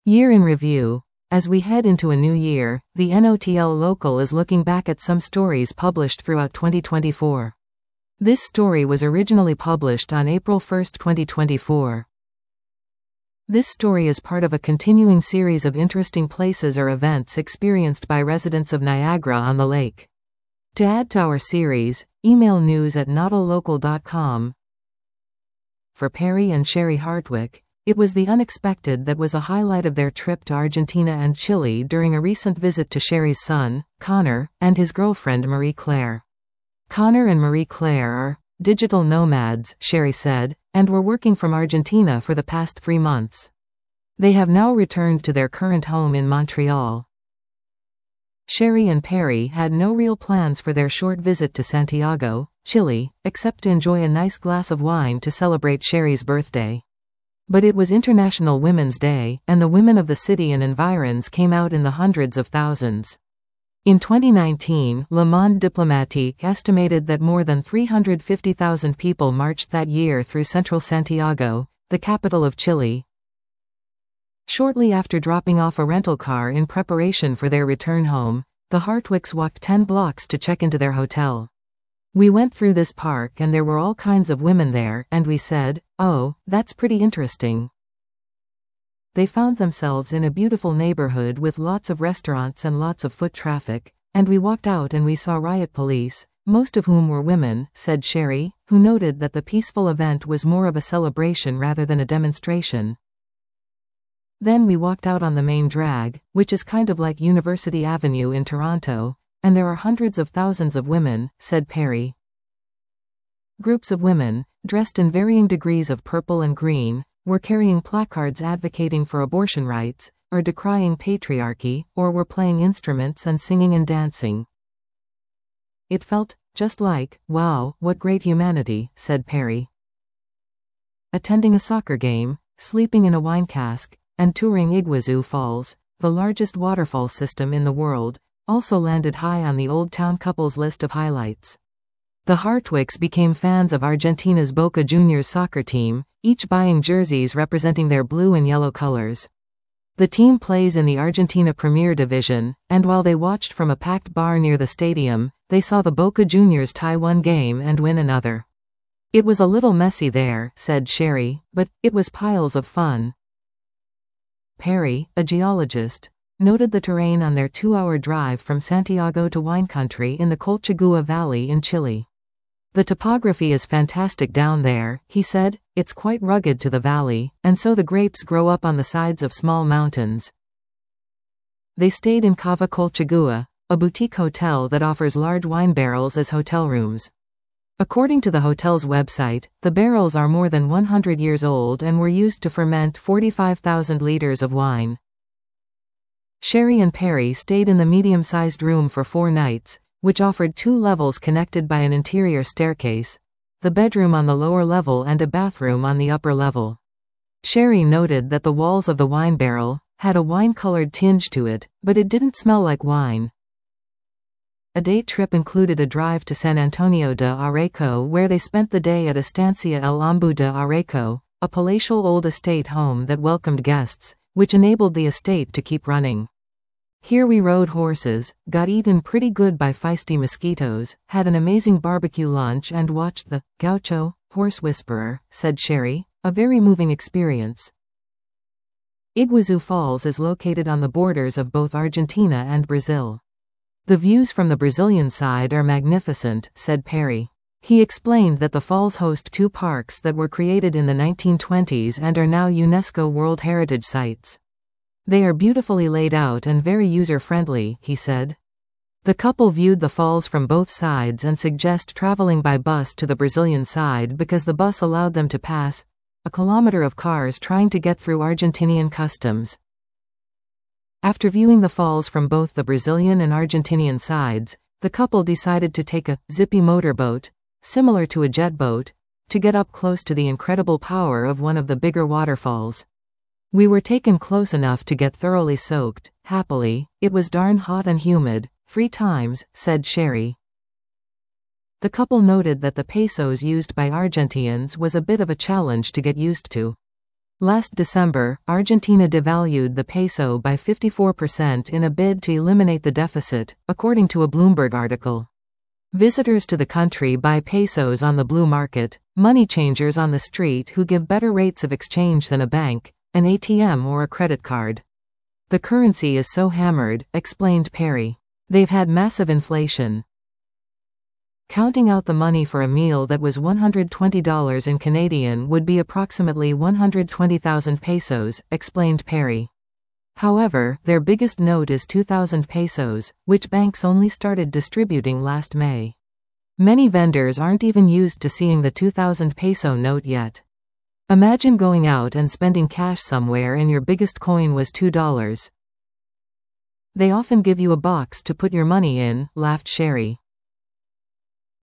Year in review. As we head into a new year, the NOTL Local is looking back at some stories published throughout 2024. This story was originally published on April 1, 2024. This story is part of a continuing series of interesting places or events experienced by residents of Niagara on the Lake. To add to our series, email news@notllocal.com. For Perry and Sherry Hartwick, it was the unexpected that was a highlight of their trip to Argentina and Chile during a recent visit to Sherry's son, Connor, and his girlfriend Marie-Claire. Connor and Marie-Claire are digital nomads, Sherry said, and were working from Argentina for the past 3 months. They have now returned to their current home in Montreal. Sherry and Perry had no real plans for their short visit to Santiago, Chile, except to enjoy a nice glass of wine to celebrate Sherry's birthday. But it was International Women's Day, and the women of the city and environs came out in the hundreds of thousands. In 2019, Le Monde Diplomatique estimated that more than 350,000 people marched that year through central Santiago, the capital of Chile. Shortly after dropping off a rental car in preparation for their return home, the Hartwicks walked 10 blocks to check into their hotel. We went through this park and there were all kinds of women there, and we said, "Oh, that's pretty interesting." They found themselves in a beautiful neighborhood with lots of restaurants and lots of foot traffic, and we walked out and we saw riot police, most of whom were women, said Sherry, who noted that the peaceful event was more of a celebration rather than a demonstration. Then we walked out on the main drag, which is kind of like University Avenue in Toronto, and there are hundreds of thousands of women, said Perry. Groups of women, dressed in varying degrees of purple and green, were carrying placards advocating for abortion rights, or decrying patriarchy, or were playing instruments and singing and dancing. It felt just like, wow, what great humanity, said Perry. Attending a soccer game, sleeping in a wine cask, and touring Iguazu Falls, the largest waterfall system in the world, also landed high on the Old Town couple's list of highlights. The Hartwicks became fans of Argentina's Boca Juniors soccer team, each buying jerseys representing their blue and yellow colors. The team plays in the Argentina Premier Division, and while they watched from a packed bar near the stadium, they saw the Boca Juniors tie one game and win another. It was a little messy there, said Sherry, but it was piles of fun. Perry, a geologist, noted the terrain on their 2-hour drive from Santiago to wine country in the Colchagua Valley in Chile. The topography is fantastic down there, he said. It's quite rugged to the valley, and so the grapes grow up on the sides of small mountains. They stayed in Cava Colchagua, a boutique hotel that offers large wine barrels as hotel rooms. According to the hotel's website, the barrels are more than 100 years old and were used to ferment 45,000 liters of wine. Sherry and Perry stayed in the medium-sized room for 4 nights, which offered 2 levels connected by an interior staircase, the bedroom on the lower level and a bathroom on the upper level. Sherry noted that the walls of the wine barrel had a wine-colored tinge to it, but it didn't smell like wine. A day trip included a drive to San Antonio de Areco, where they spent the day at Estancia El Ambu de Areco, a palatial old estate home that welcomed guests, which enabled the estate to keep running. Here we rode horses, got eaten pretty good by feisty mosquitoes, had an amazing barbecue lunch and watched the Gaucho, Horse Whisperer, said Sherry, a very moving experience. Iguazu Falls is located on the borders of both Argentina and Brazil. The views from the Brazilian side are magnificent, said Perry. He explained that the falls host 2 parks that were created in the 1920s and are now UNESCO World Heritage Sites. They are beautifully laid out and very user-friendly, he said. The couple viewed the falls from both sides and suggest traveling by bus to the Brazilian side because the bus allowed them to pass a kilometer of cars trying to get through Argentinian customs. After viewing the falls from both the Brazilian and Argentinian sides, the couple decided to take a zippy motorboat, similar to a jet boat, to get up close to the incredible power of one of the bigger waterfalls. We were taken close enough to get thoroughly soaked. Happily, it was darn hot and humid, 3 times, said Sherry. The couple noted that the pesos used by Argentinians was a bit of a challenge to get used to. Last December, Argentina devalued the peso by 54% in a bid to eliminate the deficit, according to a Bloomberg article. Visitors to the country buy pesos on the blue market, money changers on the street who give better rates of exchange than a bank, an ATM or a credit card. The currency is so hammered, explained Perry. They've had massive inflation. Counting out the money for a meal that was $120 in Canadian would be approximately 120,000 pesos, explained Perry. However, their biggest note is 2,000 pesos, which banks only started distributing last May. Many vendors aren't even used to seeing the 2,000 peso note yet. Imagine going out and spending cash somewhere and your biggest coin was $2. They often give you a box to put your money in, laughed Sherry.